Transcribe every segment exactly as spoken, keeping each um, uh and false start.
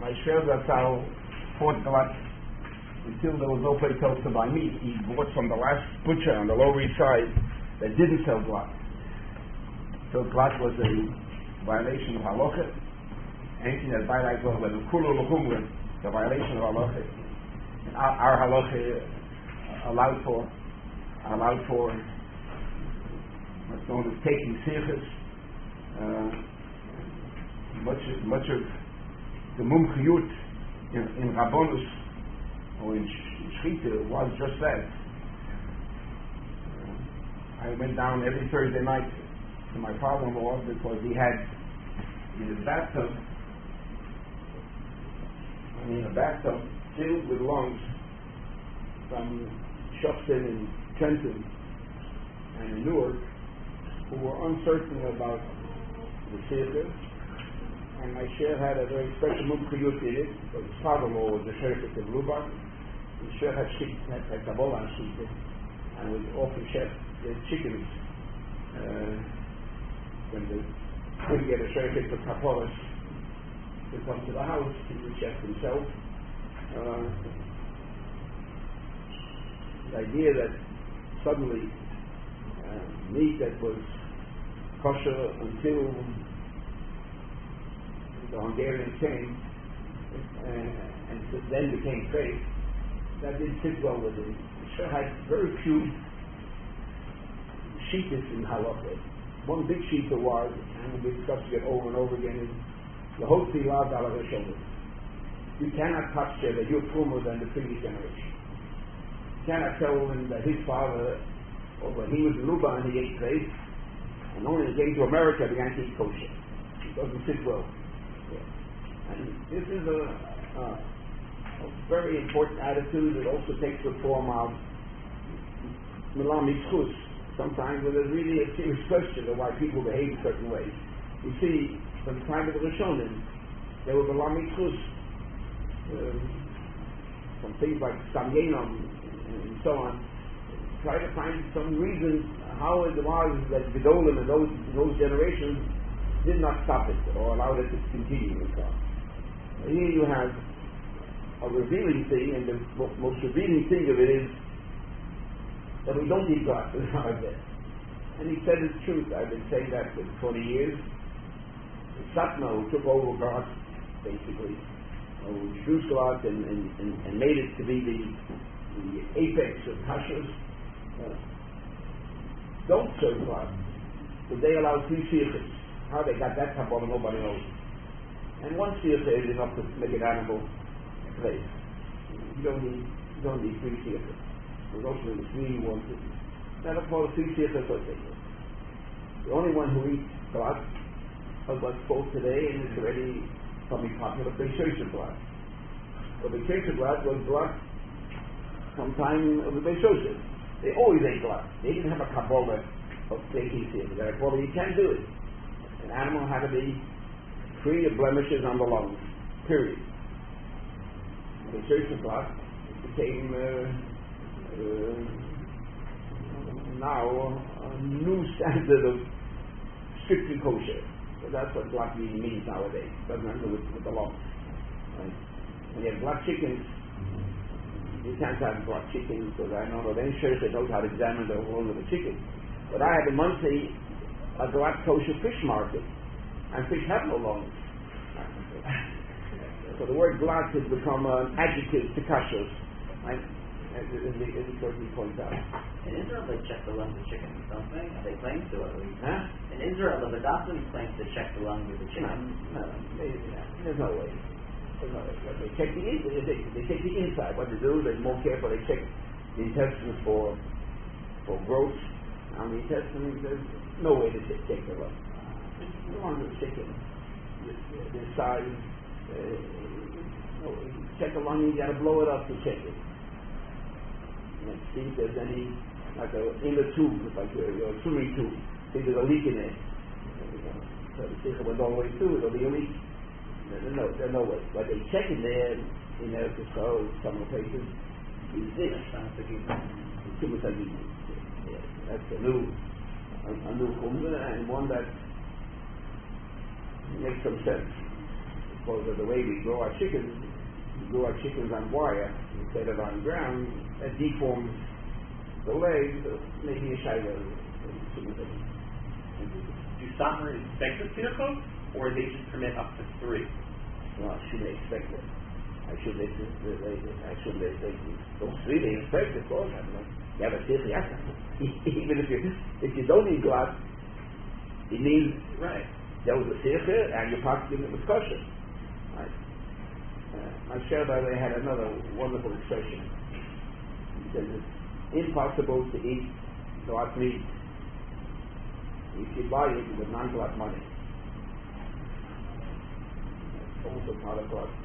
my share Zatzal fought Glatt until there was no place else to buy meat. He bought from the last butcher on the Lower East Side that didn't sell Glatt. So Glatt was a violation of halacha. Anything that violates halacha, whether kulu l'chumra, the violation of halacha. And our, our halacha allowed for allowed for what's known as taking sirchus. Uh, much much of the mumchiyut in, in Rabbonus or in Shchita was just that. Uh, I went down every Thursday night to my father-in-law because he had in his bathtub, I mean a bathtub filled with lungs from Shofton and Trenton and in Newark who were uncertain about the theater. And my share had a very special mumchiyut in it, because his father-in-law was the sheriff of Lubach. His share had chicken, had, had Kabbalah and chicken, and would often chef the chickens. Uh, when they couldn't get a sheriff for Kabbalah to come to the house, he would chef himself. Uh, the idea that suddenly uh, meat that was kosher until the Hungarians came uh, and then became safe, that didn't sit well with him. He sure had very few sheetas in halacha. One big sheeta was, and we discussed it over and over again, is the Hotzi Lav Ala Rishonah. You cannot touch it that you're firmer than the previous generation. You cannot tell him that his father, or when he was in Luba and he ate safe, and only when he came to America began to eat kosher. It doesn't sit well. And this is a, a, a very important attitude. It also takes the form of Milam Mitzchus, sometimes where there's really a serious question of why people behave a certain way. You see, from the time of the Rishonim, there were Milam Mitzchus, um, some things like Samyenom and so on. Try to find some reason how it was that Gedolim and those, those generations did not stop it or allowed it to continue and so on. Here you have a revealing thing, and the most revealing thing of it is that we don't eat God in our bed. And he said it's truth. I've been saying that for twenty years. Satna, who took over God, basically, who introduced God and, and, and, and made it to be the, the apex of Hashas, uh, don't serve God. But they allow three sirchas. How they got that Kabbalah, nobody knows. And one sircha is enough to make an animal play. You don't need, you don't need three sirchas. There's also the three ones. Now, of course, three sirchas are taken. The only one who eats blood is what's spoke today, and it's already becoming popular, Beishoshim blood. So Beishoshim blood was blood sometime of the Beishoshim. They always ate blood. They didn't have a Kabbalah of taking sirchas. Therefore, you can't do it. An animal had to be free of blemishes on the lungs, period. The church of God became uh, uh, now a new standard of strictly kosher. So that's what black meat means nowadays. It doesn't have to do with, with the lungs. Right? When you have black chickens, you can't have black chickens because I don't know of any church that knows how to examine the whole of the chicken. But I had in Muncie a black kosher fish market, and fish have no lungs. So the word glass has become an adjective to kashers, right? As it certainly points out. In Israel, they check the lungs of chickens, don't they? They claim to, at least. Huh? In Israel, the Badatim claims to check the lungs of the chickens. No, no, they, no, there's no way. There's no way. They check the inside. They, they check the inside. What they do, they're more careful. They check the intestines for for growth. On the intestines, there's no way to check, check the lungs. The lungs of chicken, their size. Uh, no, check the lung, you got to blow it up to check it. And see if there's any, like a inner tube, like a, a swimming tube. See if there's a leak in it. So the chicken went all the way through, there'll be a leak. There's no, there's no way. But they check in there, in there to show some places, is this. Too much of yeah, that's a new, a, a new chumrah, and one that makes some sense. because of the way we grow our chickens, we grow our chickens on wire instead of on ground, that deforms the legs, or maybe a shayla. Do Satmar inspect the tzirchos, or they just permit up to three? Well, should they expect it? I should they, they, they, I should they, they don't three, they expect it, of course. I mean, you have a tzirch, yeah. Even if you, if you don't eat glass, it means, right, there was a tzirch, and your pocket gives it was kosher. Right. Uh, my share, by the way, had another wonderful expression. He says it's impossible to eat glass meat if you buy it with non-glass money. That's also part of glass.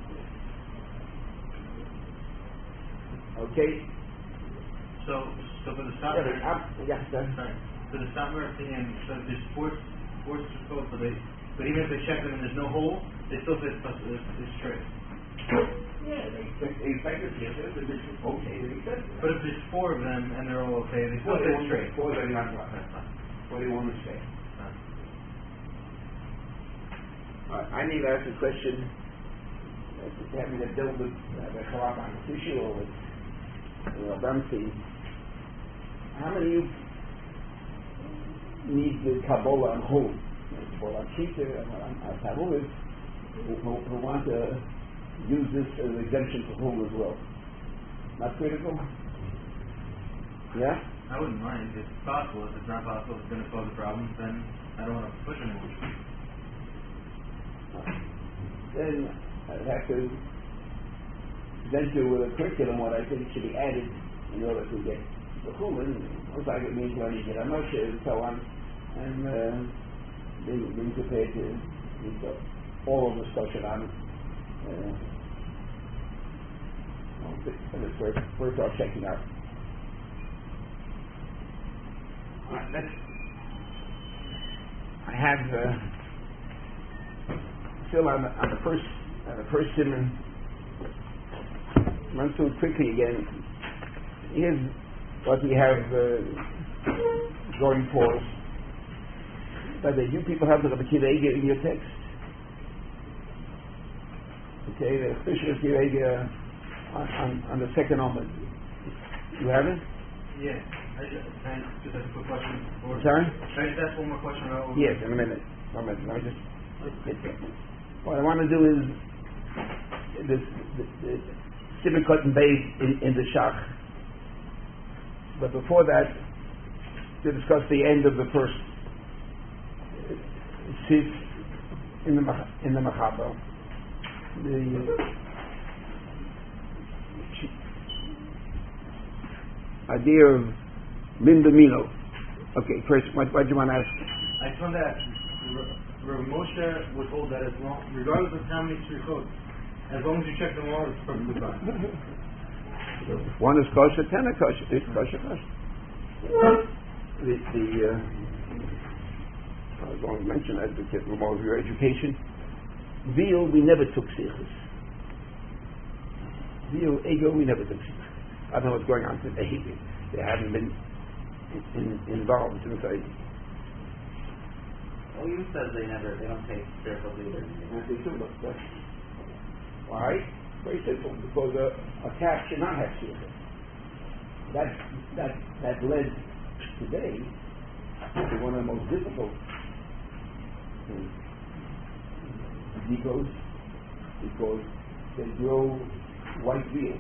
Okay? So, so for the Yeah, Satmar, but, uh, yeah, sorry. sorry, for the Satmar opinion, so if there's sports, sports code, so they, but even if they check them and there's no hole, they still say it's, it's, it's straight. Yeah, they expect, they expect it here, so it's okay, they accept it. But if there's four of them and they're all okay, they Well, still they say want it's straight. four that are not glass. What do you want to say? Uh, I need to ask a question uh, having to deal with uh, the Chalak on this issue or with uh, Bernstein. How many of you need the Kabbalah and Hul? Kabbalah Shita and Tavulis who, who, who want to use this as an exemption for Hul as well? Not critical? Yeah? I wouldn't mind if it's possible. If it's not possible, if it's going to cause a problem, then I don't want to push anyone. Then I'd have to present you with a curriculum what I think should be added in order to get the Chumash. Most likely it means learning Yiddish and so on, and uh, being, being prepared to with the oral discussion on it. Uh, well, it's worth, worth our checking out. All right, let's. I have. Uh, Still on the, on the first on the first simon, run through it quickly again. Here's what we have uh, going for us. But uh, you people have the Rabbi Akiva Eiger in your text. Okay, the official Akiva Eiger on, on, on the second Omer. You have it? Yeah. I just, can I just ask a quick question? Or, Sorry? Can I just ask one more question about? Yes, in a minute. One minute. Let me just. What I want to do is this Simon and Beis in, in the Shach. But before that, to discuss the end of the first Sif in the in the Machaba. The idea of Min B'Milo. Okay, first, what, what do you want to ask? I just wanted to ask. Rav Moshe would hold that as long, regardless of how many tzrichot, as long as you check them all, it's perfectly fine. So if one is kosher, ten are kosher. It's kosher, kosher. The, the uh, I was going to mention that because more of your education. Veal, we never took sichos. Veal, ego, we never took sichos. I don't know what's going on today. They haven't been in, in, involved since I. Well, you says they never, they don't take circles either. Why? Very simple. Because a, a calf should not have circles. That that that led today to one of the most difficult depots because they grow white veal.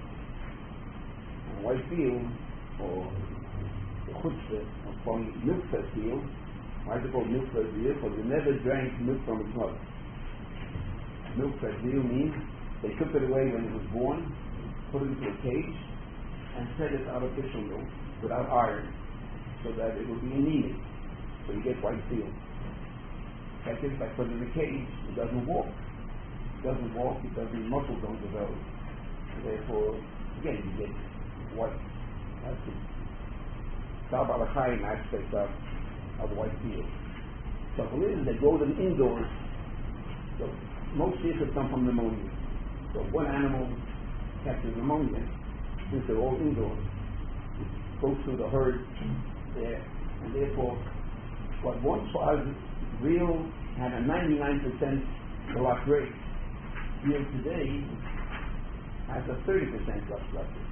And white veal, or the chutzpah, or from milk-fed veal. Why is it called milk-fed veal? Because they never drank milk from its mother. Milk-fed veal means they took it away when it was born, put it into a cage, and fed it artificial milk without iron, so that it would be anemic. So you get white veal. Second, by putting it in a cage, it doesn't walk. It doesn't walk because the muscles don't develop. And therefore, again, you get white. That's the Sab al-Chaim aspect of of white veal. So for reasons they grow them indoors. So most seeds come from pneumonia. So one animal catches pneumonia, since they're all indoors, it goes through the herd there, and therefore what once was real had a ninety-nine percent the lot rate. Yield today has a thirty percent plus factor.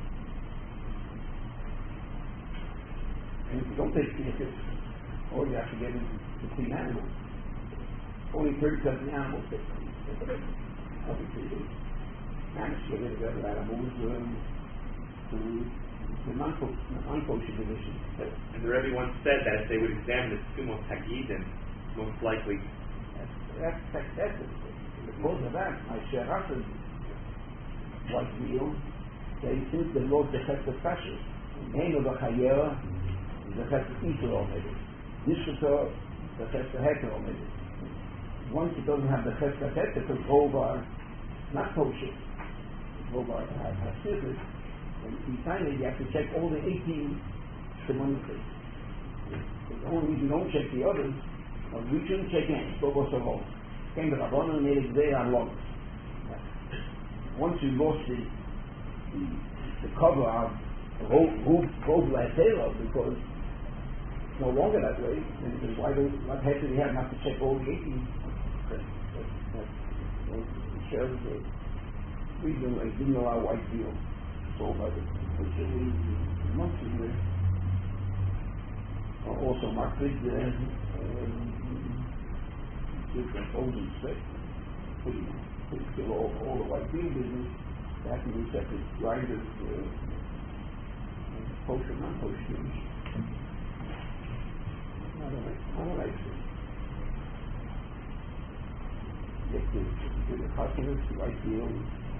And if you don't take thesis, or you have to get into the clean animals, only thirty percent of the animals take it. Obviously, they manage to get rid of other animals um, to the non-kosher division. And the Rebbe once said that if they would examine the Tumos Hagidim, most likely. That's that's that's it. Because of that, I share after white meal, they think the Lord the Chet of Fascist. Ein of the Chayera, the Chet of Israel already. Nishkator, the Chet of Heter already. Once it doesn't have the Chet of Heter, it will go over not kosher. It will go over Hasidus. And finally, you have to check all the eighteen Shimonically. The only reason you don't check the others, or we shouldn't check any, go go so long. Came to Rabbanon and made it there on long. Once you lost the, the, the cover of the whole group, both like Taylor, because it's no longer that way, and it says, why don't, what head do we have not to check all the eighteen? That, that, that, that, it shows that we didn't, like, didn't allow white deal. So, by the, the months in there. Also, my kids there, different opposing spec, putting putting all, all the white field business, that can be separate grinders, uh, kosher, non-kosher. I don't like, I don't like it. Get the, get the customers, the white field,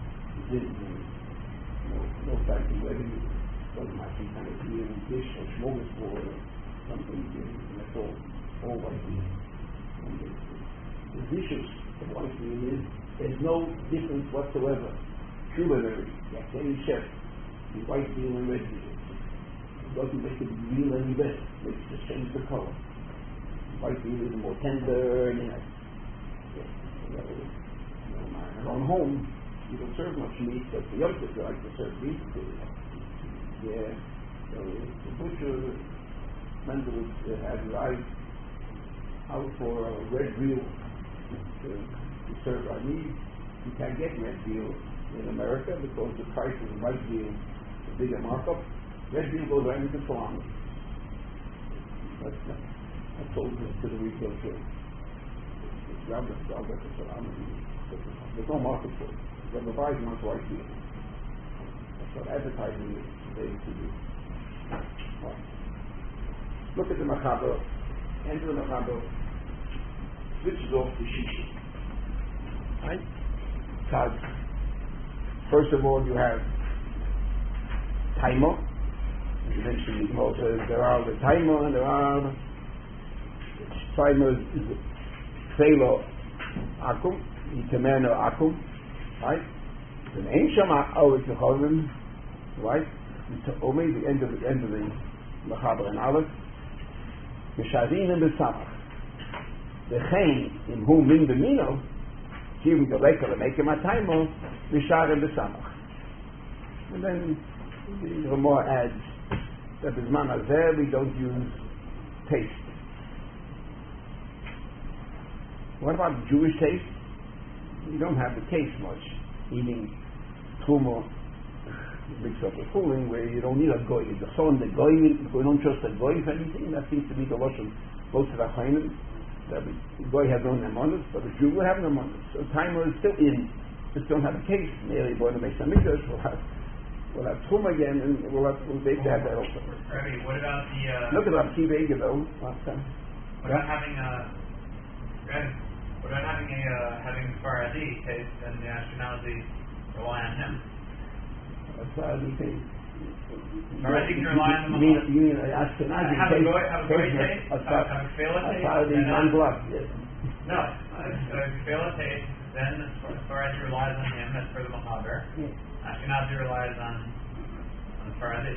no, no factory revenue, doesn't have some kind of beer and dish or smorgasbord or something, and that's all, all white field. The dishes of white meal is there's no difference whatsoever. Culinary, like any chef, the white meal and red meal. It doesn't make the meal any better. It just changes the color. White meal is more tender and nice. Yeah. You know, you know, in our own home, we don't serve much meat, but the youngsters like to serve meat. Yeah. So the butcher, Mendel uh, had rice out for a red veal. To, to serve our needs. You can't get red veal in America because the price of the white veal is a bigger markup. Red veal goes right into salami. That's uh, I told this to the retail trade. It's rather rather than salami. There's no market for it. Whoever buys wants white veal. That's what advertising is today to do. Right. Look at the Machaber. Enter the Machaber. Switches off the shisha. Right? Because first of all you have timer. Eventually says there are the timer and there are timer is Felo Akum, Itameno Akum, right? It's an ancient hour to Chovim, right? It's only the end of the end of the Machaber and Aleph. Mishavin and Besamach. The chain in whom min b'mino, giving the leker and make him a timer, mishar and b'samach. And then the Ramah adds that b'zman hazeh we don't use taste. What about Jewish taste? You don't have to taste much. Eating truma, big sort of fooling where you don't need a goy. The son, the goy, we don't trust the goy for anything. That seems to be the Lashon most of the Chainim. The boy has no nemonis, but the Jew will have nemonis. So timer is still in. Just don't have a case. Maybe boy to make some midrash. We'll have we'll have Trum again, and we'll have we'll be able to have that also. Rabbi, what about the? Uh, Look at that T V though. Last time. What about having a? What about having a uh, having Faradi taste and the Ashkenazi rely on him? Faradi taste. Faradi can rely on the You mean, you mean Ashkenazi have taste? A goy, have a goy taste? Have a Fela taste? Faradi non-blood. Yes. No, a Fela taste. Then Faradi relies on him. That's for the Machaber. Ashkenazi relies on on Faradi.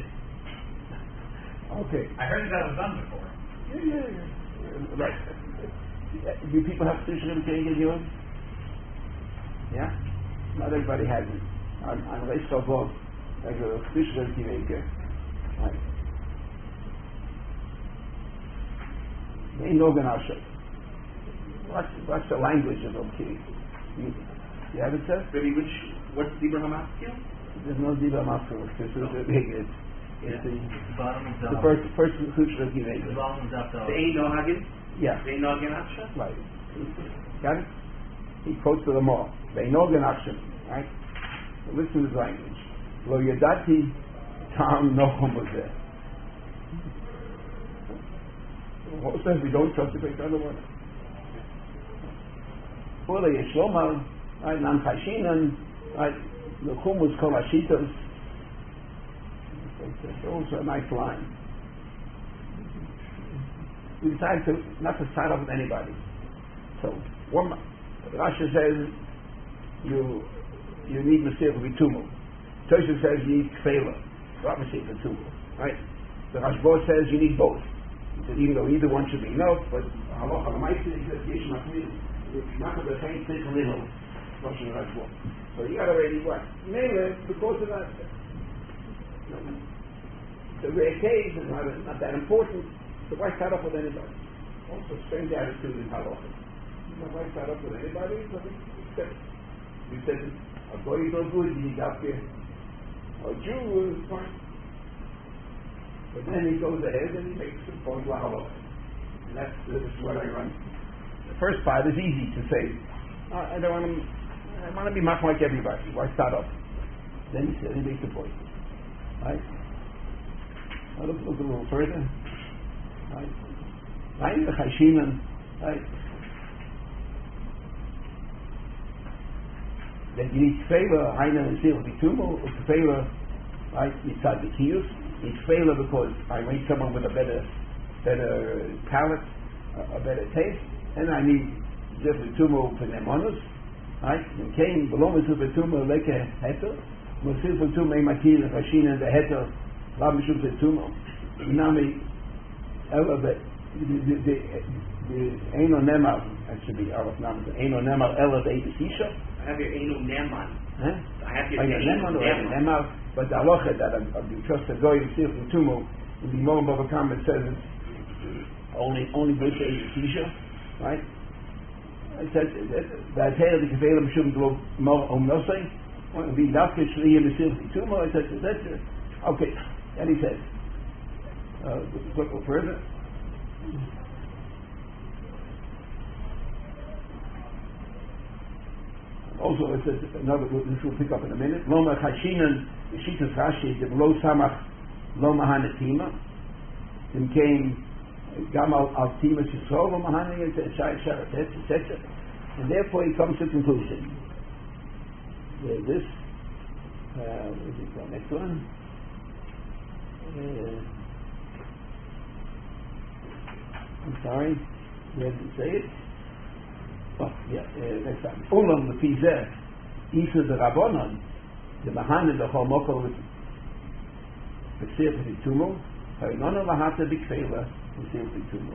Okay. I heard that, that was done before. Yeah, yeah, yeah. Right. Do people have Shishrim Kegel yours? Yeah? Not everybody has it. On on Reish Kavod, there's a Shishrim Kegel. Right. Ain't no Ganasha. What's, what's the language of okay? You, you have it, sir? Really, which, what's Dibra Hamaskil? There's no Dibra Mafro. This is a big, it's, Yeah. it's the, Bottom of the first, first Chutzpah he made. The bottom of that The Ein Nohagin? Yeah, The Ein Nohagin Aksha? right. Got it? He quotes to them all. They know the action, right? So listen to his language. Lo yadati tam nochum was there. What says we don't trust the great other one? Ule Yeshlomal, right? Nam Chashinan, right? The Chumus Kol Hashitos. It's also a nice line. We decided to not to start off with anybody. So one Rashi says you you need Masir for Bitumu. Tosha says you need Kfela. Not Masir for Bitumu. Right? The Rashba says you need both. He said even though either one should be enough, but Halacha L'maisa he says Yesh Machmir. Not the same thing for little. Rosh and Rashba. So you got already what? Mainly because of that. You know, the rare case is not, not that important. So why start up with anybody? Also, strange attitude in Halacha. Why start up with anybody? Except you said a boy is no good, he got there. A Jew is fine. But then he goes ahead and he makes the point of Halacha. And that's this is what I run. The first part is easy to say. Uh, I don't want to. I want to be much like everybody. Why start up? Then he said he makes the point. Right? Now look, look a little further. Right? Right? The Chashinan. Right? That you need Tefillah, Haina and Sil Bitumo, or Tefillah, right? Mitzad B'Kiyus. Need Tefillah because I need someone with a better, better palate, a, a better taste, and I need Zil Bitumo for Nemonus, right? And came below Zil Bitumo Leke Heter, Mosil Bitumo Makil and Rashina the Heter, Lam Mishum Bitumo. Nami Ella the the the Eino Nemar, that should be Araf Nam, the Eino Nemar Ella the Isha. I have your Eino Neman. Huh? I have your Eino Neman or Eino Nemar, but the halacha that of the trust of Goy Yisir from Tumo, in the Moram Bava Kama it says it's only only good for Isha, right? It says that here the Kevelim shouldn't go more on Nosei, and be Dafke Shli Yisir from Tumo. I said that's it. Okay, and he says, uh, let's look further. Also, it says another. This we'll pick up in a minute. Loma Chashinan Shitas Rashi the Lo Samach Loma Hanetima. Then came Gamal Altima Shisro Loma Hanetima et cetera, et cetera. And therefore, he comes to the conclusion. There's this. Uh, what is it called? Next one. Uh, I'm sorry. Where did it say it? Oh, yeah, uh, next time. Ulam the Pizeh, Isa the Rabbonon, the Mahana the Homoko with the Sir Pitumo, Harinona Mahata Bikfela, the Sir Pitumo.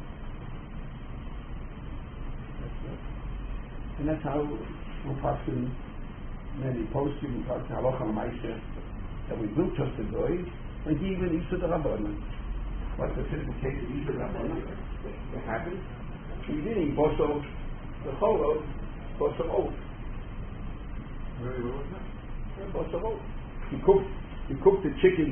And that's how we'll pass in many posts, we pass in Halacha L'maisa, that we do trust the Goy, and even Isa the Rabbonon. What's the physical case of Isa the Rabbonon? What happened? We didn't also the cholo was some oath. Very well, wasn't it? Was some oath. You cooked, you cooked the chicken.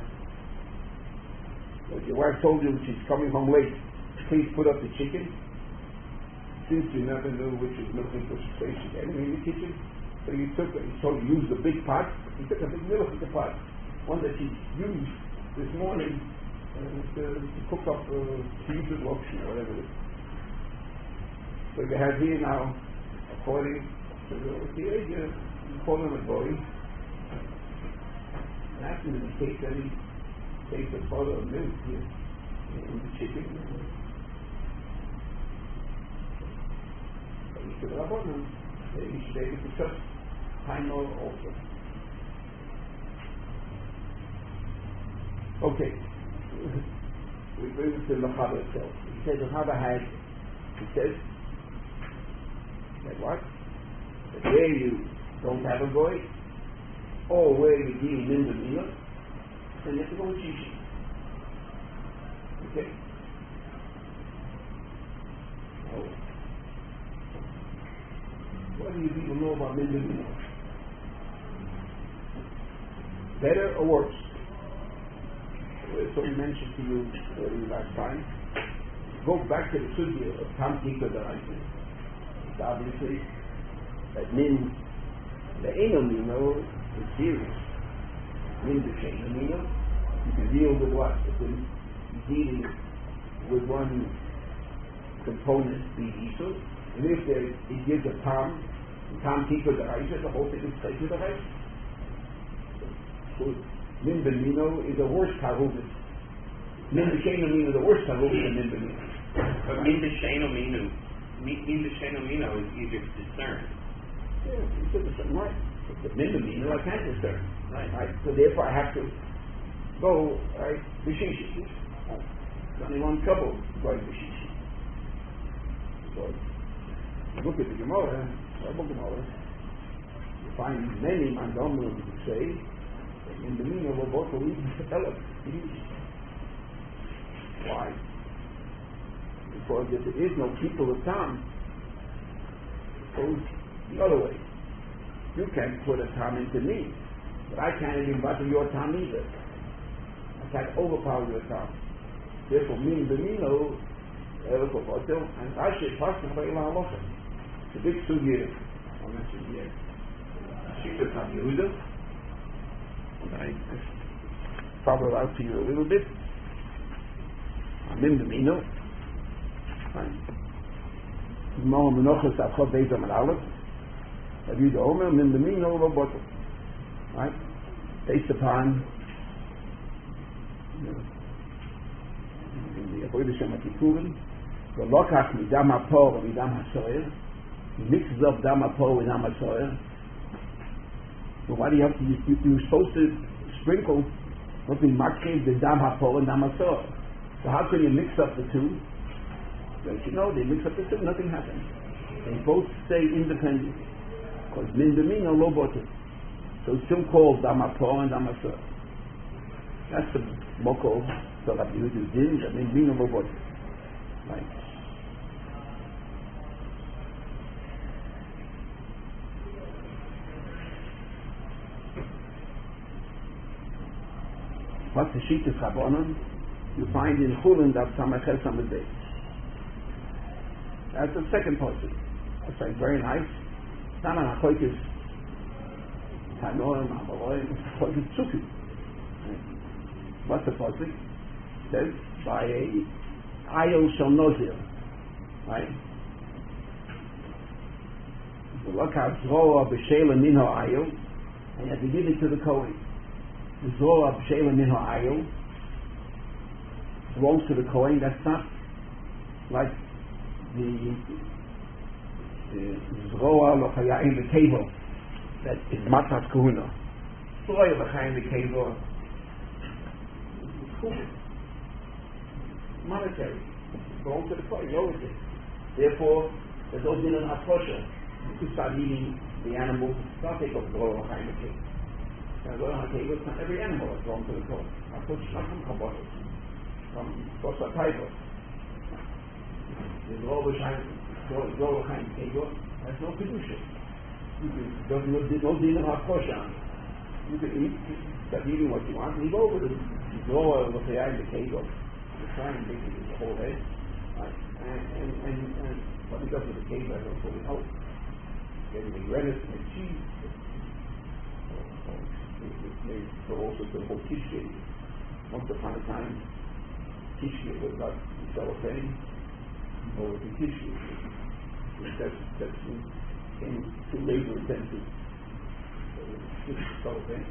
Like your wife told you she's coming home late. Please put up the chicken. Since you never knew which was milk and fish she had in the kitchen, so you took it. So you used a big pot. You took a big milk in the pot, one that she used this morning uh, to, to cook up uh, cheese with lotion or whatever it is. So you have here now, according to the here, you call him a boy. And after he takes any takes a bottle of milk here in the chicken. So you should have on him. You should be able to trust time or also. Okay. We bring it to the Chava itself. He says the Chava had, he says, that what? That where you don't have a goy, or where you deal in the meal, then you have to go with Shishi. Okay? Oh. What do you people know about min b'mino? Better or worse? So we mentioned to you earlier last time. Go back to the sugya of Tam Tika that I said. It's obviously that min, the Eino Mino is serious. Min the Sheino Mino, you can deal with what? If you're dealing with one component, the Isu, and if there, it gives a Tam, Tam Tika that I said, the whole thing is straight to the right. So, Min B'Mino is a worse tarubis. Min B'Sheino Mino is a worse tarubis than Min B'Mino. But Min B'Sheino Mino, Min B'Sheino Mino is easier to discern. Yeah, you said the same right. But Min B'Mino I can't discern. Right. Right. So therefore I have to go, right, B'Shishi. Right. There's only one trouble going B'Shishi. So, look at the Gemara, Rabbi Gemara, you find many Mandomim who say, in the meaning of what we develop. Why? Because if there is no people of Tam, it goes the other way. You can't put a Tam into me, but I can't even bother your Tam either. I can't overpower your Tam. Therefore, me and the Mino, and I should pass them by Ilah Halacha. It's a big sugya. I'll mention here. Shita Tam Yehuda. I follow it out to you a little bit. I'm in the Mino. Mo Menochas Achot Beizam and Aleph. Have you the Omer? I'm in the Mino Roboto. Right? Based upon in the Avodah Shem HaKippurim, the Lokach Midam HaPor and Midam HaSoyer. He mixes up Dam HaPor with Dam HaSoyer. So why do you have to, you, you're supposed to sprinkle what we makriv the Dam HaPor and Dam HaSoyer. So how can you mix up the two? Don't you know, they mix up the two, nothing happens. They both stay independent. Because Min B'Mino Lo Botel. So it's still called Dam HaPor and Dam HaSoyer. That's the Moko, so that you do din, that Min B'Mino Lo Botel. Right. What's the sheet of Chabonon? You find in Chulin that Samachel Samadeh. That's the second portion. That's like very nice. Tana Hakoikis Tanoim, Amaloim, Hakoikis Tzuki. What's the portion? It says, by a Ayel Shal Nozir. Right? You look at Zroa B'Sheila Minho Ayel, and you have to give it to the Kohen. The Zohar B'Sheila Minho Ayil belongs to the Kohen. That's not like the Zohar L'Chayim B'Kevo that is Matzat Kahuna. Zohar L'Chayim B'Kevo monetary. It belongs to the Kohen. You always it. Therefore, there's no din on Hafosha. You could start eating the animal. Start take up Zohar L'Chayim B'Kevo. It's not every animal that belongs to the Kohen. I put not from Kabbalah, from Kosa Taiva. There's all the time, all the time, there's no Kedusha. There's no, no din of HaKosha. You can eat, start eating what you want, leave over the Zohar, the Chayim, the Kegel. You try and make it the whole head. And, and, and, and what he does with the Kegel, I don't fully know. Getting the lettuce and the cheese. So also the whole Kishke. Once upon a time, Kishke was not cellophane, or the Kishke. That's, that's came too labor intensive. So it's cellophane.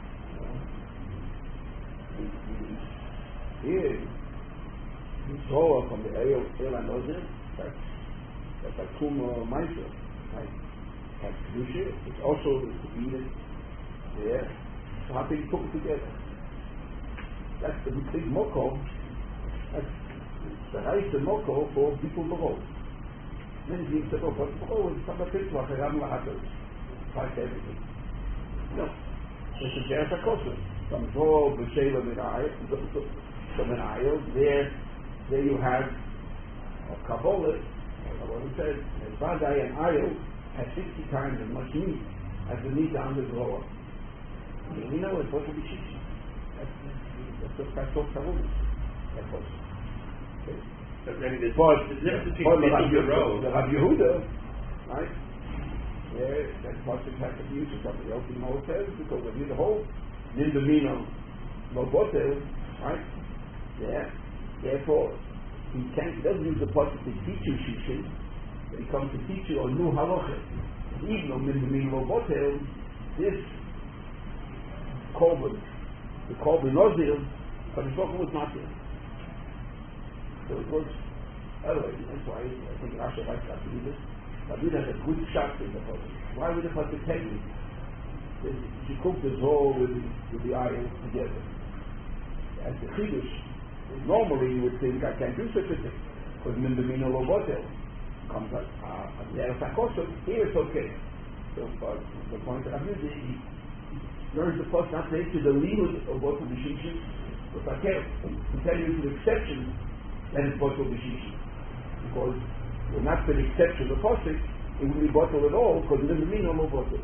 Here, you saw from the El Elanozer, that's, that's a Kuma Maisa. Right? Has Kedusha. It's also to eat it. Yeah. So how can you put it together? That's the big moko. That's the rice and moko for people below. Many people say, oh, but oh, it's not a picture of a Ram Lahatos. Fight everything. No. It's a Jersa Kosu. Some Zohar, B'Sheva, Minayah, the Minayah, there, there you have a Kabbalah, what it says, a Vadai and Ayel, has sixty times as much meat as the meat on the grower. We know it's supposed to be shishi. That's that's what that's what Talmud is. That's what. Okay. But maybe there's But there's a difference but between the Rav bittul bero. Yehuda, the Rav Yehuda, right? Yeah, that pasuk has to be used for something else. You know what it says because of the whole nindamino lo botel, right? Yeah. Therefore, he can't. He doesn't use the pasuk to teach you shishin. But he comes to teach you a new halacha. Even though nindamino lo botel, this korban, the korban nozir, but the korban was not there. So it was. Anyway, that's why I think Rashi likes to do this. But we had a good shot in the pasuk. Why would the pasuk tell you? She cooked the zohar with, with the iron together. As the chiddush, normally you would think I can't do such a thing because mindamino lo botel comes out uh, there as a kosher. Here it's okay. So, but the point that I'm using, he learns the pasuk not to to the limit of botel b'shishin, but I can't. He tell you the exception that is botel b'shishin. Because we're not for the exception of the pasuk, it wouldn't be bottled at all because it doesn't mean no more bottle.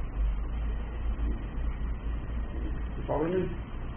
You following me?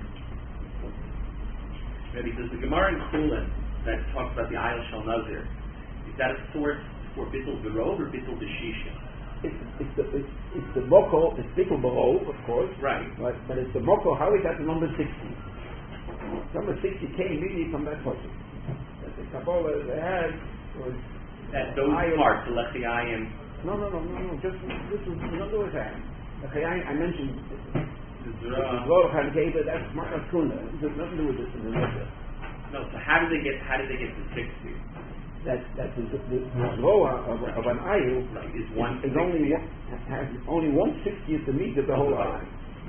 Maybe does the Gemara in Chulin that talks about the Ayel Shel Nazir, is that a source for bittul bero or bittul b'shishin? It's, it's the it's, it's the moko, it's bittul bero, of course. Right. But, but it's the moko. How we got the number sixty? Number sixty came immediately from that pasuk. That the Kabbalah they had was that those Ayel, parts, the Lechiayim. No, no, no, no, no. Just this is another way that. Okay, I, I mentioned The the Zerah. Zohar Chageva. That's Makas Kuna. It has nothing to do with this in the Nuzah. No, so how did they get? How did they get to sixty? That that the, the, the Zohar of, of an ayil Right, is one is only one, has only one sixtieth the meat of the whole ayil.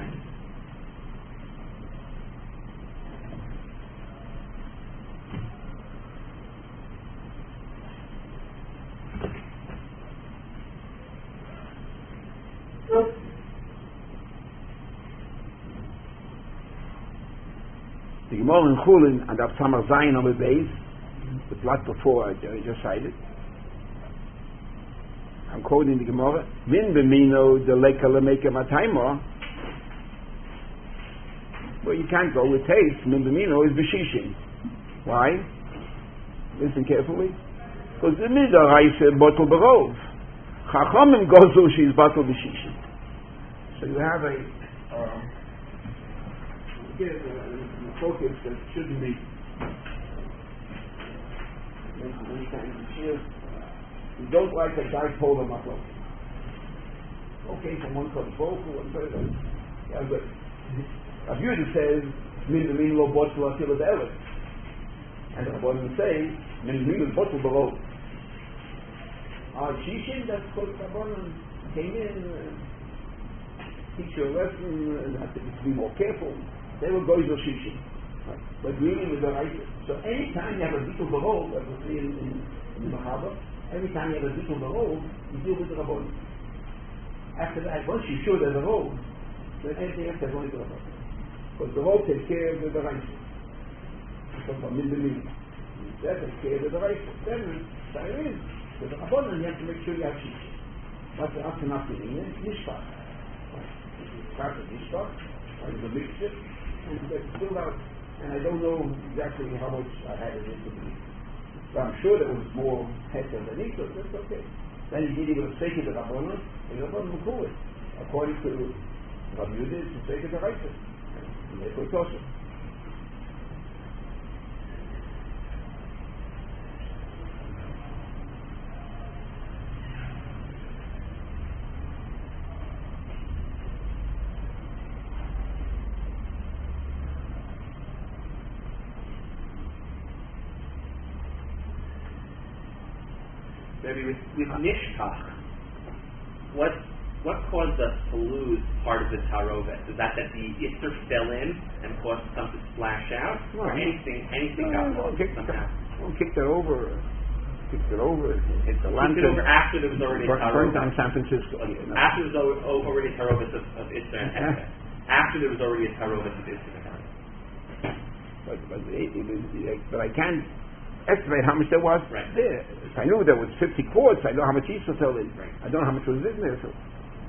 The Gemara in Chulin and Av Samar Zayin on the base, the plot before I just cited. I'm quoting the Gemara. Min b'mino deleka lemeka matayma. Well, you can't go with taste. Min b'mino is b'shishin. Why? Listen carefully. Because the midaraisa bottle berov. Chachamim gozu she's bottle b'shishin. So you have a uh, get a focus that shouldn't be. Many times you you don't like a guy told him up. Okay, from one comes vocal, one comes yeah, but Rav Yehuda says min min lo bottle until it's ever, and I want to say min min bottle below. Ah, Shishin, that's called Rabbanan came in, and teach you a lesson, and have to be more careful. They were going to Shishin. Right. But really with the right. So anytime you have a bittul behold, as we see in, in, in the Mahaba, every time you have a bittul behold, you deal with the Rabbon. After that, once you're sure there's a road, then anything else has only the Rabbon. Because the road takes care of the right. Because from min min, that takes care of the right. Then there is with the Rabbon, you have to make sure you have Shishin. What's the after nothing in it? Nishpach. Start with Nishpach, or the mixture, and you get filled out. And I don't know exactly how much I had it into me. But I'm sure there was more heter than it, so that's okay. Then you did it with a sake of the Rabbanon, and the Rabbanon will it. According to Rav Yehuda, it's a sake of the Reiter. And therefore it's also. Maybe with, with Nishkach, what what caused us to lose part of the Tarovet? Is that that the Isser fell in and caused some to splash out? No, or anything anything no, got no, lost kicked somehow? Well, kicked it over. Kicked it over. It's a Kicked it over after there was already a burned Tarovet. down San Francisco. Okay. You know. After there was al- already a Tarovet of, of Isser and Uh-huh. Hekeh. After there was already a Tarovet of Isser and Hekeh. But but, it, it was, but I can't estimate how much there was Right. there. If I knew there was fifty quarts, I know how much each fulfilled is. Right. I don't know how much was in there. So.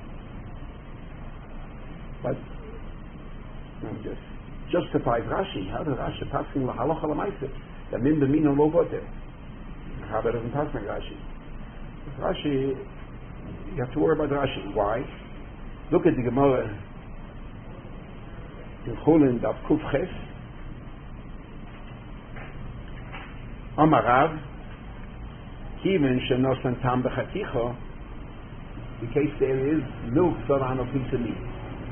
But no, just justifies Rashi. How does Rashi passing la halacha l'maisa? That min b'mino lo boter. How that doesn't pass like Rashi? Rashi, you have to worry about Rashi. Why? Look at the Gemara in Chulin Daf Kuf Ches. Amarav, Kiven shenosan tam b'chaticha. In case there is milk fell on a piece of meat,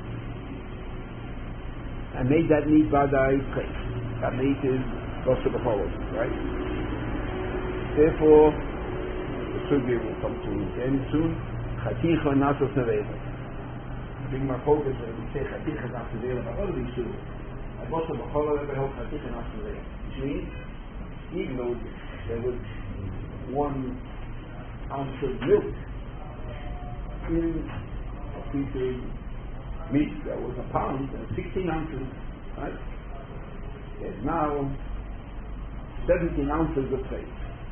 I made that meat vadai place. That meat is also the follow, right? Therefore, the sugya will come to an end soon. Chaticha nasos nevela. Bring my focus and we say chaticha nasos nevela. But what do we do? I bought the b'chol of the whole chaticha nasos nevela, which means even though there was one ounce of milk in a piece of meat that was a pound, and sixteen ounces, right? There's now seventeen ounces of fat.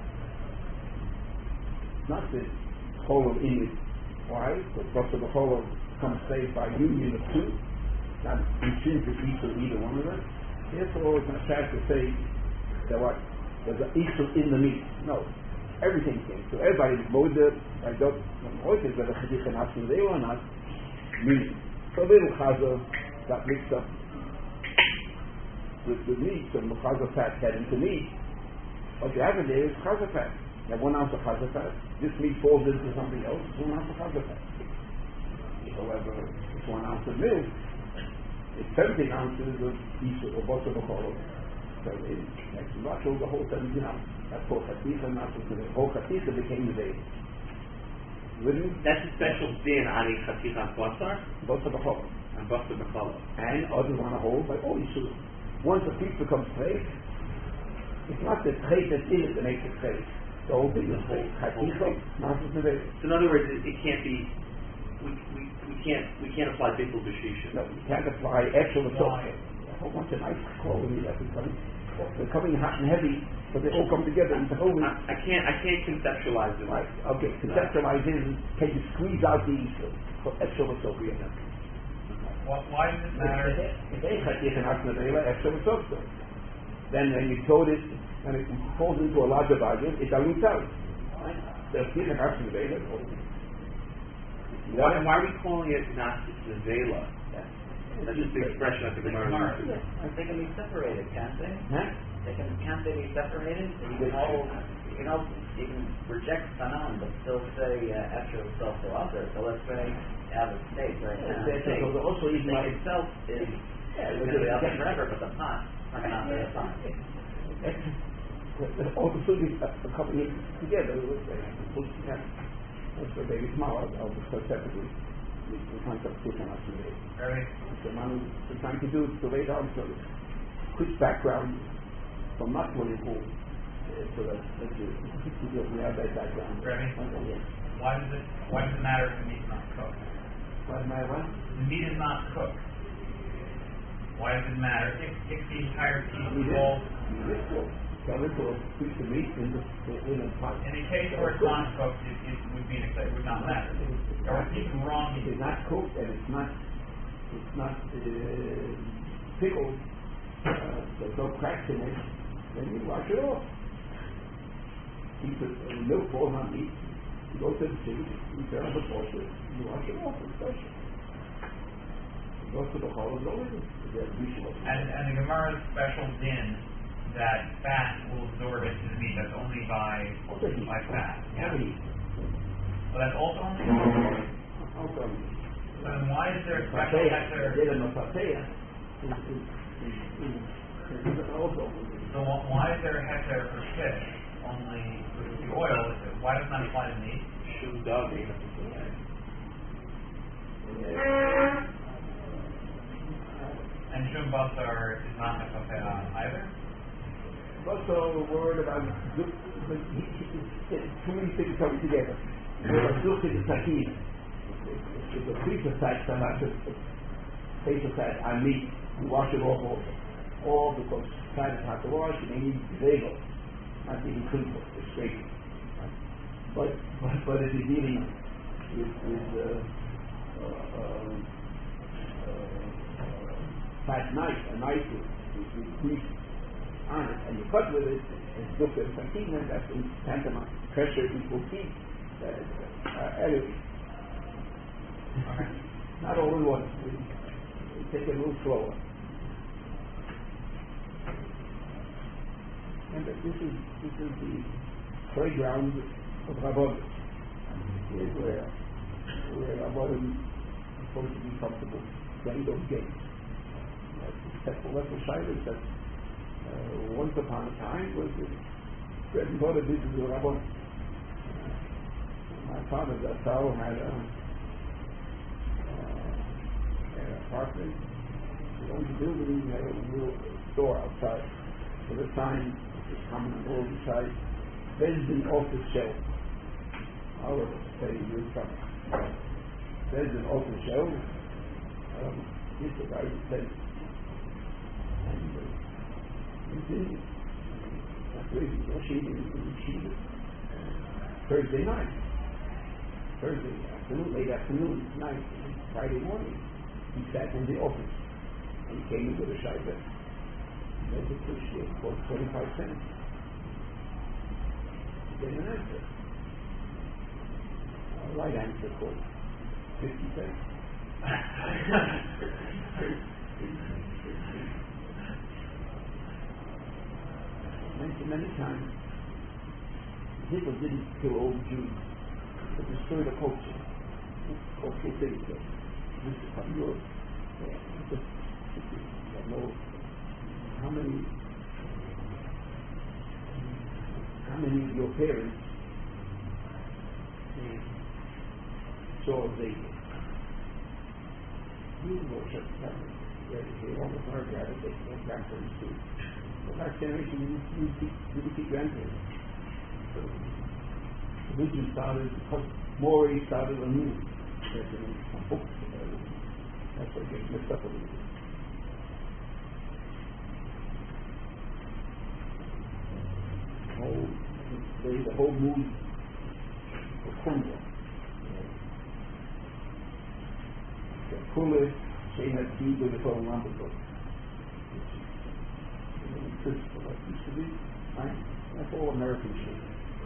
Not the whole of in it. Why? Because most of the whole of becomes saved by union of two, not intrinsic equal either one of them. Therefore, it's not fair to say that what there's an equal in the meat. No. Everything came. So everybody is molded. I don't know if whether chadich and hasim they or not. Meat. So little chazer got mixed up with the meat, so the chazer fat got into meat. What you have in there is chazer fat. You have one ounce of chazer fat. This meat falls into something else. It's one ounce of chazer fat. However, it's one ounce of milk. It's seventeen ounces of isur or bottle of cholo. So it's not all the whole seventeen ounces. That's called chaticha, not the whole chaticha became the day. That's a special din on a chaticha basar, Bottle of cholo. and basar b'chala. And others want to hold by all isur. Once a piece becomes treif, it's not the treif that's in it that makes it treif. The whole thing is treif. Chaticha, not the day. So in other words, it, it can't be. We, we, we can't we can't apply bittul b'shisha. No, you can't apply extra with soap. Oh, once a nice quality that's coming. They're coming hot and heavy, but they all come together into whole. I, I can't I can't conceptualize it. Right. Okay. Conceptualize is can you squeeze out the isur for extra with soap? Why, why does it matter? If they chaticha and hasnadela, extra with soap. Then when you told it and it falls into a larger volume, it dilutes out. Right? There's chaticha and hasnadela. Why, why are we calling it not the vela? That's just the expression of the Gemara. Gemara. They can be separated, can't they? Huh? They can, can't they be separated? So you can hold, you know, you can reject Sanan, but still say uh, after itself or other. So let's say you have a state where it's Yeah, not a so state. the- also The even state like- itself is Yeah, going but to be the- up forever, but the pot is not going to be pot. All the food is accompanied together. That's the baby small. I'll discuss separately. The concept of chaticha and hasnadela. Very The man is trying to do the way down. So quick background from not what it called. So that that's it. We have that background. Ready? Okay, yeah. Why does it why does it matter if the meat is not cooked? What am I what? The meat is not cooked. Why does it matter if, if the entire piece We did. falls We did cook. Tell it to piece of meat in the in a pot. in a case where it's not cooked, it, it would be it would not matter. Or if it's wrong, If it's not cooked and it's not it's not uh, pickled, uh, there's no cracks in it, then you wash it off. Keep it uh, milk falls on meat. You go to the sink, you turn on the faucet, you wash it off, it's fresh. You go to the hall of over and and the Gemara's special din that fat will absorb into the meat. That's only by by fat. Yeah. Well, that's also only. How come? Then why is there a special heter? Did a pateya. Also. So wh- why is there a heter for fish only with the oil? Why does it not apply to meat? Shum dog. And shum basar is not mechaper either. Also, worried about too many things coming together. Look at the sakin. It's a piece of fat, not just a piece of fat on meat. You wash it off also. Or because fat is hard to wash, you may need bagel. not being critical, it's straight. But, but, but it is dealing with, with uh, uh, uh, uh, fat knife, a knife with, with, with grease on it, and you cut with it, it's looked at fifteen, and that's in tantamount. Pressure equals heat. Uh, uh, anyway. Okay. Not all in one. We, we take it a little slower. And this is this is the playground of Rabbanim. Here's where where Rabbanim is supposed to be comfortable playing those games. Except for Lefel Shaivis that uh, once upon a time was the bread and butter business of Rabbanim. My father, that fellow, had a an apartment. He owned the building. He had a little store outside. For the sign was common on all the sides. There's an office shelf. I was saying you're coming. There's an office shelf. Um, here's the guy who said, and uh, he's in it. That's where he's negotiating with the Yeshiva. Thursday night. Thursday afternoon, late afternoon, night, Friday morning. He sat in the office and he came in with a shayla. He made the push here for twenty-five cents. He gave an answer. A right answer for fifty cents. Mentioned many times, Hitler didn't kill old Jews. It destroyed the culture. Cultural things. This is from Europe. Yeah. I know how many how many of your parents uh, saw the you worship they almost heard that they their grandparents too. The last generation you you keep you keep grandparents. So, religion started, Morey started a new book. That's what gets mixed up a little bit. The whole, the, the whole mood of Kumla. The Kumla, saying that he was a whole number book. Principle, that used to be, right? That's all American shit.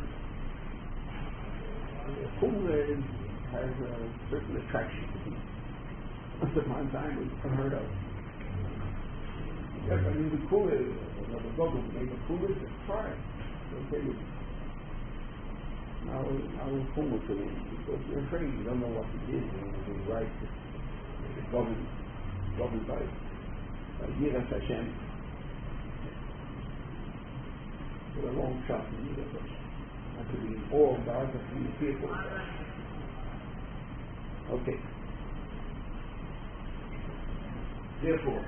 Kumla has a certain attraction to people. Once upon a time, it was unheard of. Yes, I mean, the Kumla, another bubble, made the Kumla, just try it. Okay. Now, now we're Kumla to them because you're afraid, you don't know what it is, and it is right. It's governed, governed by Yiras Hashem. With a long shot in Yiras Hashem. Not to be in awe of God, but to be fearful of God. Okay. Therefore,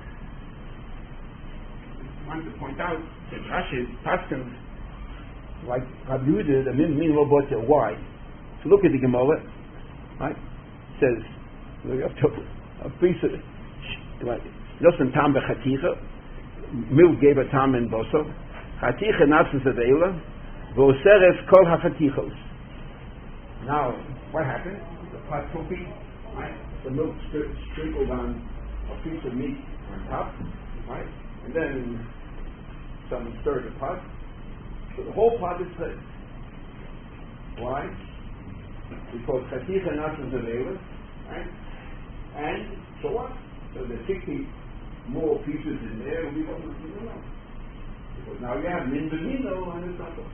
I want to point out that Rashi's Paskins, like Rabbi Yehuda, the min min robota. Why? So look at the Gemara, right? It says, we have to a piece of like Losen Tam Bechaticha, milk gave a tam in Boso, Chaticha Nafsus Avela. Kol hafatichos. Now, what happened? The pot cooking, right? The milk stri- sprinkled on a piece of meat on top, right? And then some stirred the pot. So the whole pot is fed. Why? Because chaticha nasus avela, right? And so what? So there are sixty more pieces in there, and we don't know. Because now you have min b'mino and it's not so.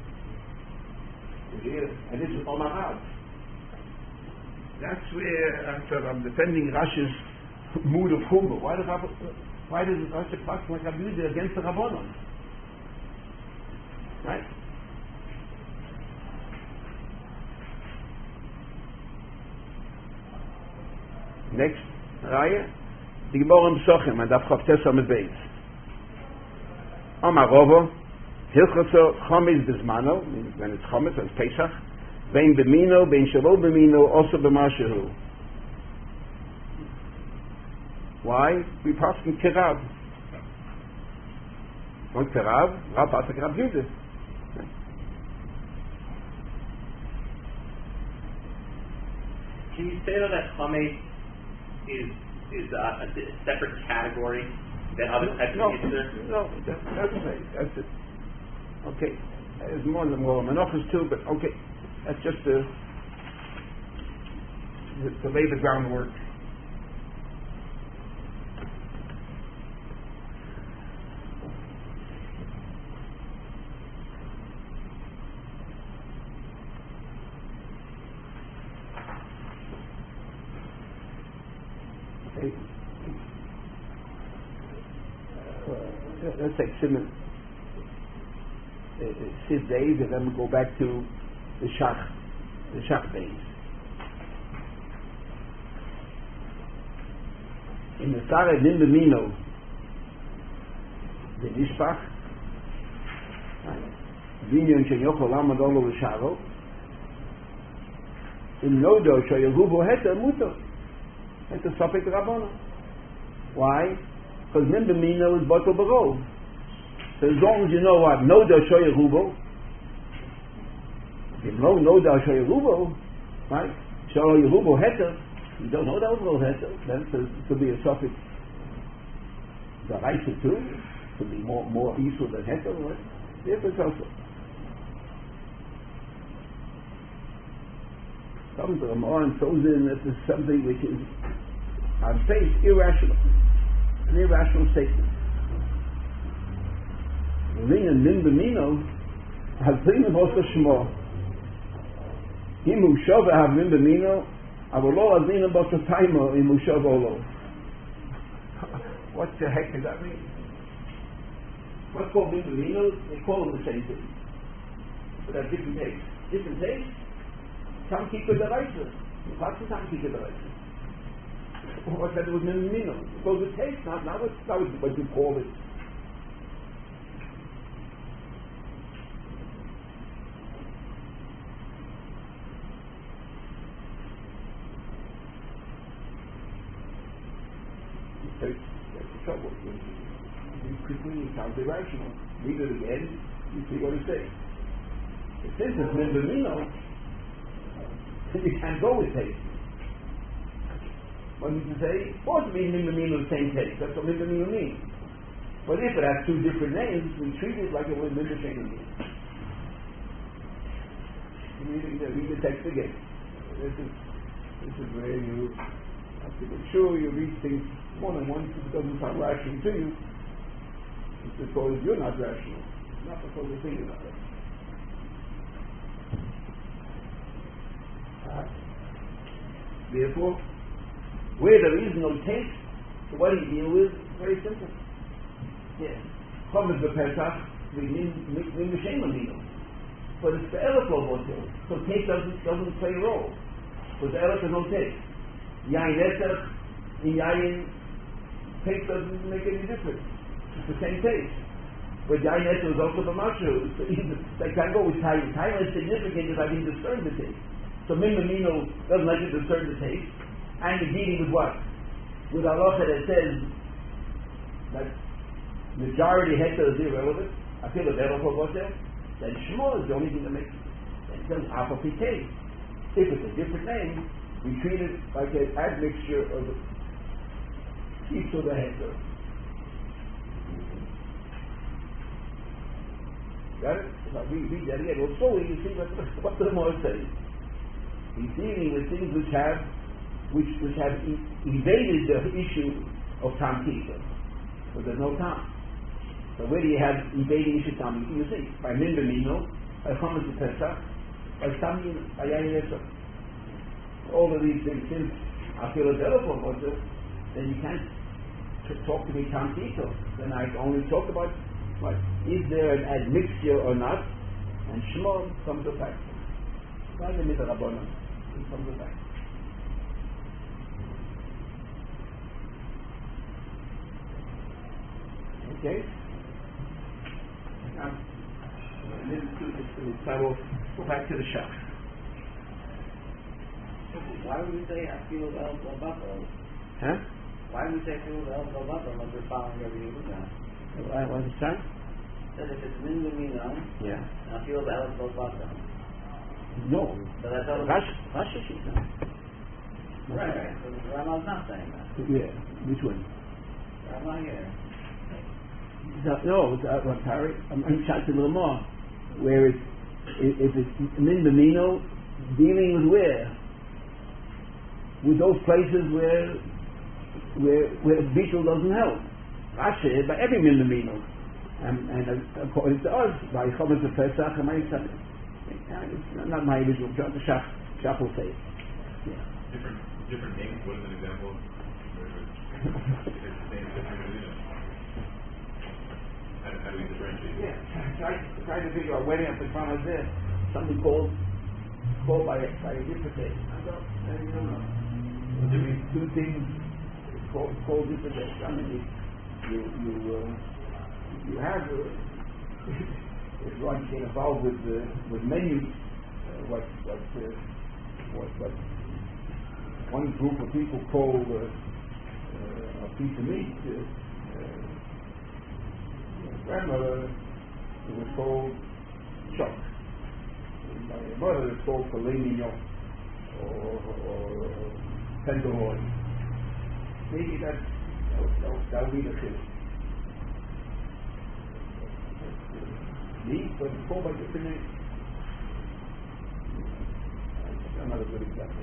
And this is Omarav. That's where I'm, I'm defending Rashi's mood of humor. Why does why does Rashi pass like Rabbi Yehuda against the Rabbanon? Right? Next, Raya, the Gemara in Pesachim and Daf Chav Tes Amud Beis. Omarovo. Hilchoso chomis bismano, when it's chomis, when it's Pesach, bein b'mino, bein shelo b'mino, also b'mashehu. Why? We pass in Kirav. What Kirav? Rav Pasak Rav Yehuda. Can you say though that Chametz is is uh, a d- separate category than other types no, of Yitzhar? No, that, that's it. That's it. Okay, there's more than well, Menachos too, but okay, that's just to, to lay the groundwork. Okay. Uh, let's take Simon. Uh, Siv days, and then we go back to the Shach, the Shach days. In the Sarah Nimbamino, the Nishpach, Vinyan Shenyoko Lamadolo Sharo, in Nodo Shoyahubo Heta Muto, Heta Sopik Rabona. Why? Because Nimbamino is Bottle Barov. So as long as you know what Noda Shoyahubo, if you know Noda Shoyahubo, right? Shoyahubo Heta, you don't know that was Heta, then it could be a suffix. The Raisa too, could be more more Isu than Heta, right? If it's also. Comes to the Ramah and throws in that this is something which is on face irrational, an irrational statement. Linen min b'mino hazlina mosa shmo. Imu shova have min b'mino avolo hazlina mosa taimo imu shova olo. What the heck does that mean? What's called min b'mino? They call them the same thing, but at different tastes. Different tastes. Some keep with the raisa. What's the some keep with the raisa? What's that with min b'mino? Because the taste, not not what not what you call it. That's the trouble. You quickly it sounds irrational. Read it again, you see what it says. It says it's min b'mino, then you can't go with taste. What does it say? Of course it means min b'mino the same taste. That's what min b'mino means. But if it has two different names, we treat it like it was min b'mino. Read, read the text again. This is this is where you have to be sure you read things more than once. If it doesn't sound rational to you, it's because you're not rational, not because you think you're not rational. Uh, therefore, where there is no taste, so what do you deal with? Very simple. Yes. Chometz b'Pesach, we mean the shame on you. But it's the Erev Lo Botel, so taste doesn't, doesn't play a role. Because the Erev has no taste. Yain Etzach, in Yain, taste doesn't make any difference. It's the same taste. But Yain Etzach is also the Mashu. They can't go with Taim. Taim is significant if I can discern the taste. So Min B'mino doesn't like to discern the taste. And you're dealing with what? With halacha that says that majority heta is irrelevant. I feel that Erev Lo Botel. Then Shmo is the only thing that makes it. It says Alpha P K. If it's a different name, we treat it like an admixture of each of the heter. Got it? If I read, read that again, well, slowly you see what, what the Ramah says. He's dealing with things which have which which have e- evaded the issue of Tam Kisa. So there's no Tam. So where do you have evading issue Tam? You see, by Min B'mino, by Chometz b'Pesach, by Tam, by Yain Etzach. All of these things, since I feel a telephone was it, then you can't t- talk to me Tam Kisa. Then I only talk about what is there an admixture or not, and Shmo comes to fact. Not the Mitzvah it comes to fact. Okay? Now, this is to I will go back to the Shach. Why would we say Afilu El Babato? Huh? Why would we say Afilu El Babato unless we're following every Yehuda? What was it saying? That if it's Min B'mino, Yeah. Afilu El Babato. No. So that's all. Rashi, Rashi, she said. Right. So the Rama's not saying that. Yeah, which one? Rama here. No, it's uh, well, Harry, I'm, I'm chatting a little more. Where it's, if it's min b'mino, dealing with where? With those places where where where Bishul doesn't help. Rashi, by every min b'mino. And, and uh, according to us, by Chometz of Pesach, and my it's not my original job, the Shach, Shach will say it. Yeah. Different, different names, what is an example? It's the same different. How, how do we differentiate? Yeah, try, try to figure out where up in front of this. Something called called by a, by a different name. I don't, I don't know. There is two things called called different names. I mean, you you uh, you have uh, if one get involved with uh, with menus, uh, what what uh, what what one group of people call uh, uh, a piece of meat. Uh, uh, grandmother, it was called chuck. My mother is called filet mignon or, or tenderloin. Maybe that that would be the case. Meat, but it's called by different names. That's another good example.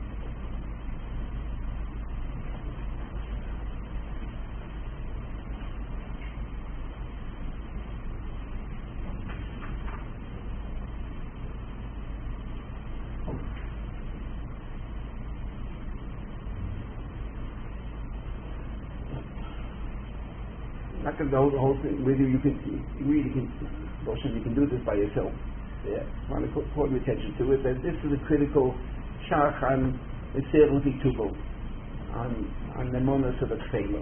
Not the whole, the whole thing. Whether you can, you really can, you can do this by yourself. Yeah, I want to call, call your attention to it. That this is a critical shach on the Seirut Tubo, on on the monas of a failure.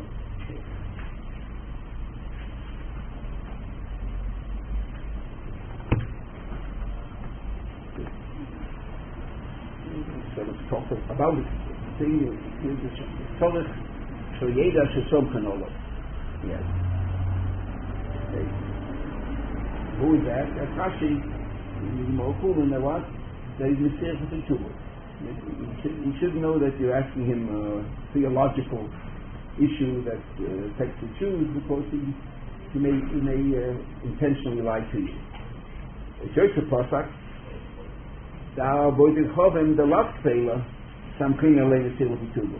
So let's talk about it. Thing is the Tzorich Shel Yeda Shesom Kanolo. Yes. Okay. Who is that? That's Rashi. More cool than that what? That is Messiah for the Tshuva. You should, you should know that you're asking him a theological issue that uh, affects the Jews because he, he may, he may uh, intentionally lie to you. It's Yosef Pasuk. Thou avoided Chovim the last failure, some clean a lane still with Tshuva.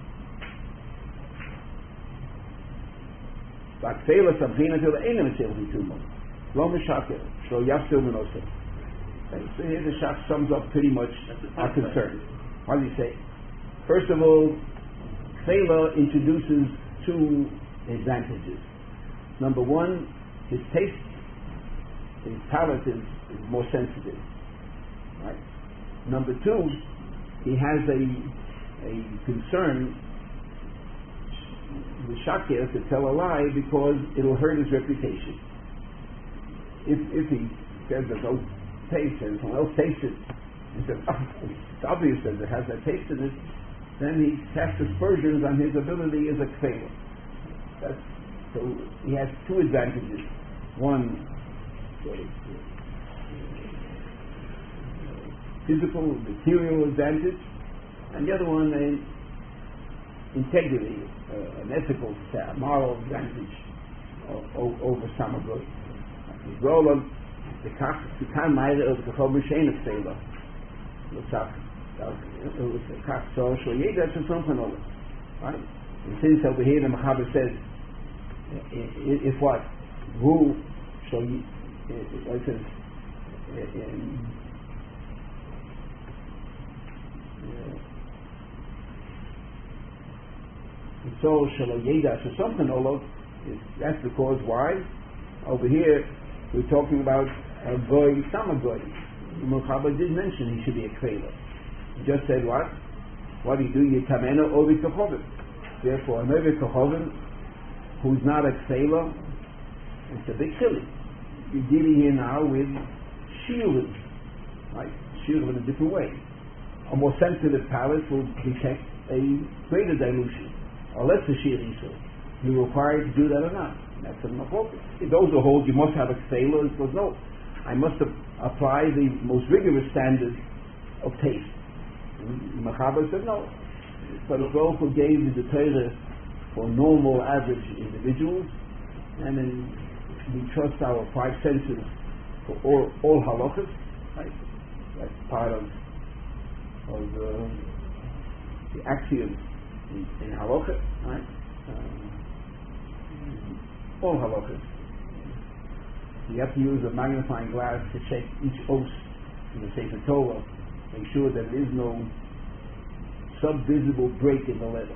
But failure some clean until the end of the Tshuva. Lo Mishaker, so Yafsil Menoseh. So here the Shach sums up pretty much our concern. What do you say? First of all, Failure introduces two advantages. Number one, his taste, his palate is, is more sensitive. Right? Number two, he has a a concern, the Shakir, to tell a lie because it'll hurt his reputation. If if he says there's no taste and someone else tastes it and says, oh, it's obvious that it has that taste in it, then he casts aspersions on his ability as a kfeila. That's so he has two advantages. One, sort of, uh, physical, material advantage, and the other one, an integrity, uh, an ethical, uh, moral advantage o- over some of those. Roland, the can meide of the Chobrishein Fehler. Looks up. So, so jeder ist schon von all. Right? And since over here the Mechaber says, if what? Who shall you, it says, so shall jeder is something all of. That's because why? Over here we're talking about a goy, some goy. Mechaber did mention he should be a kfeila. He just said what? What do you do? You come in over kachovim. Therefore, an over kachovim who's not a kfeila, it's a big chili. You're dealing here now with shiyuvim, right? Shiyuvim in a different way. A more sensitive palate will detect a greater dilution, or less a shir yisur. You're required to do that or not. That's an appropriate. Those who hold you must have a kfeila, it goes no. I must apply the most rigorous standard of taste. Mechaber said no. Kadosh Baruch Hu gave the Torah for normal, average individuals, and then we trust our five senses for all, all halachas, right? That's part of, of uh, the axiom in, in halacha, right? Uh, all halachas. You have to use a magnifying glass to check each oath in the Sefer Torah, make sure that there is no subvisible break in the letter.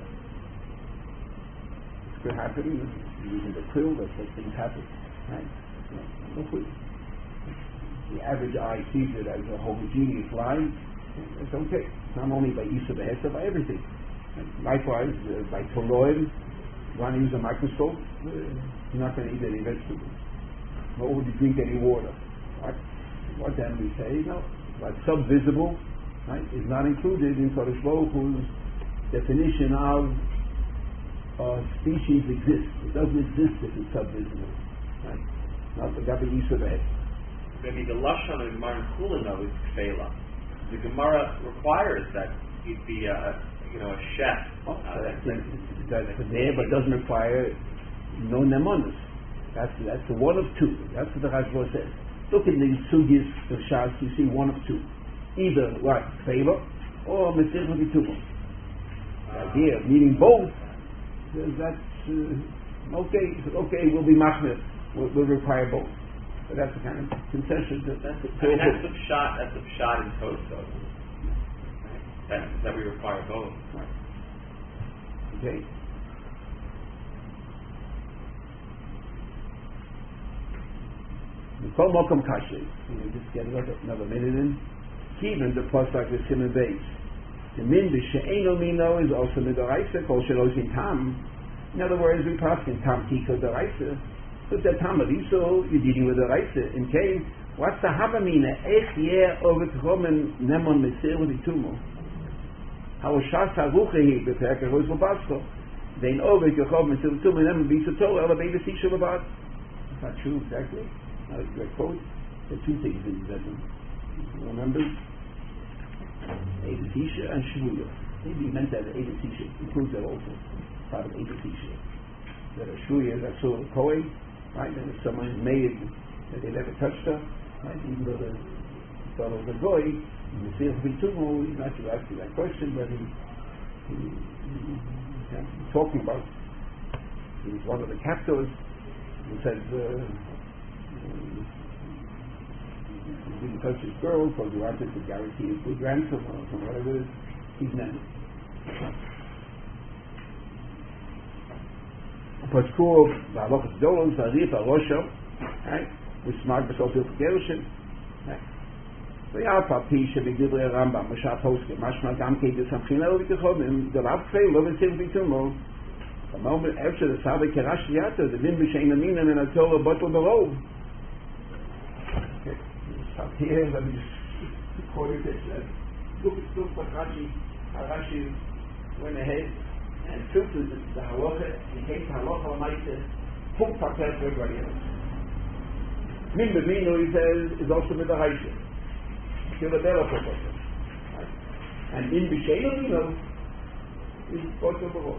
It could happen using the quill, that's what things happen. Right? No, no the average eye sees it as a homogeneous line. It's okay. Not only by Isa Behesa, by everything. And likewise, uh, by Toloim, you want to use a microscope, uh, you're not going to eat any vegetables. Nor would you drink any water. What, what then we say? No. But subvisible, right, is not included in Kadosh Baruch Hu's definition of uh, species exists. It doesn't exist if it's subvisible. Right? Not the Gabi Isa Behesa. Maybe the Lashon of Gemara and Kulino is Kfela. The Gemara requires that you'd be a, you know, a chef. Oh, uh, that's, that's, that's there, but doesn't require no nemonis. That's that's the one of two. That's what the Rashba says. Look in the Sugis of Shas, you see one of two. Either what, Kfela, or Mitzvah B'Tumah. The idea of needing both, that's uh, okay. Okay, we'll be machmir. We'll, we'll require both. But that's the kind of concession that that's the I mean, that's the pshat. That's the pshat in Tosfos. Right? That that we require both. Right. Okay. We call Mokum Kashi. We just get another another minute in. Even the pasuk is Simon base. The min b'she'eno mino is also midoraisa. Kol shelos in tam. In other words, we pass in tam tika doraisa. But the time of Yisrael, you're dealing with the rights in case. What's the Habamina? Ech yeh over Tchomen Nemon Mesir V'Tumo. How Shas HaRuchehi B'Perek HaRosh L'Basko. Then over Tchomen Mesir V'Tumo Nemon B'Yisrael Ela B'Yis Yisrael L'Bad. That's not true exactly. Not a direct quote. There are two things in that one. Remember? Eidus Isha and Shvuya. Maybe he meant that Eidus Isha includes that also. Part of Eidus Isha. That a Shvuya is a sort of Kohen. Right, and if someone made that they never touched her, right, even though the fellow was a goy, in the Sir B'Tumo, he's not to ask you that question, but he, he, he, he, he talking about, he was one of the captors, who said, uh, he didn't touch his girl, because he wanted to guarantee his good ransom, or whatever it is, he's never. Paskov, Ba'aloch Dolon, Zarif, Arosho, right? We smart besok viel Gerushin, right? So ja, Papi, Shebegidre Rambam, Mashat Hoske, Mashma Gamke, the Samchinel, V'Kechom, the Rav Kfei, Lo V'Tzir V'Tumo, the moment after the Sabe Kerash Yato, the Lim B'Shein Aminan, and a Torah Bottle Barov. Okay, stop here, let me just quote it. Look, look what Rashi, Rashi went ahead and filtered the, the halacha, in case halacha l'maisa, full paket for everybody else. Min b'mino, he says, is also midaraisa. Kiladela for paket. And min b'sheino mino is paket for.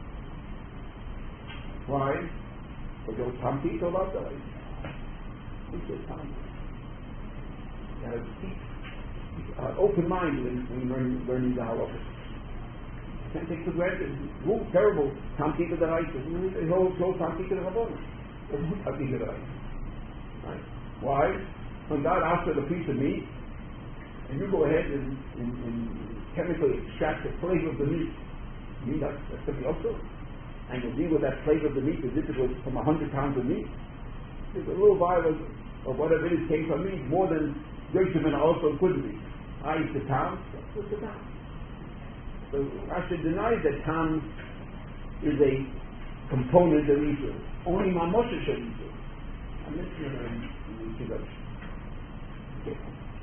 Why? Because tamti to l'adaraisa. Who says tamti? You have to keep an open mind when we learn learning the halacha. Can't take for granted. Who terrible? Tam Tika the right. They hold close Tam Tika the Rabbanah. Tam Tika the right. Right? Why? When God asks for the piece of meat, and you go ahead and, and, and chemically extract the flavor of the meat, you mean that's, that's going to be also? And you'll deal with that flavor of the meat as if it was from a hundred pounds of meat. There's a little vial of, of whatever it is came from meat, more than Gershman also could be. I eat the pound, what's the pound? So Rashi denies that tam is a component of Israel. Only my Moshe should eat it. I'm not sure in the Kiddush. Okay.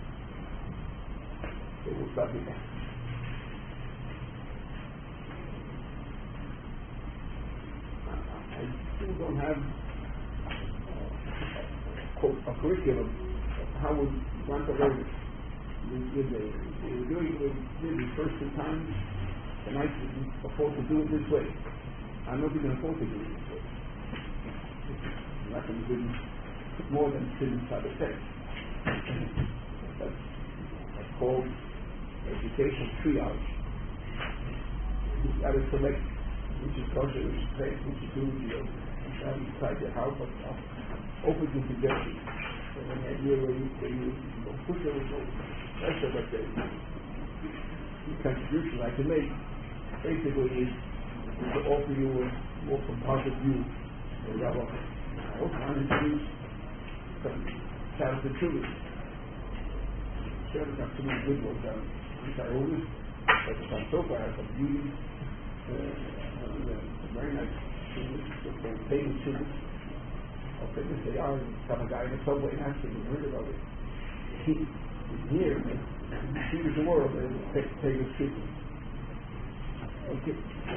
So we'll stop with that. I still don't have uh, a curriculum. How would one to learn it? With the, they were doing it with the first two times. can I afford to do it this way? I'm not going to afford to do it this way. I'm not going to do more than students have a text. That's, that's called education triage. You've got to select which is kosher, which is safe, which is good, you know, and try to decide your house, but uh, open to suggestions. So when the idea where you, where you, you go push it, go, that's what the contribution I can make basically is to offer you a more composite view of Rabbi. I also want to introduce some character truths. Certainly not too many good ones on anti-owners, but some so far have some beauty, uh, uh, very nice truths, so-called pagan truths. How famous they are. Some guy in the subway asked him, heard about it. He is here, he sees the world, and take pagan truths. Okay.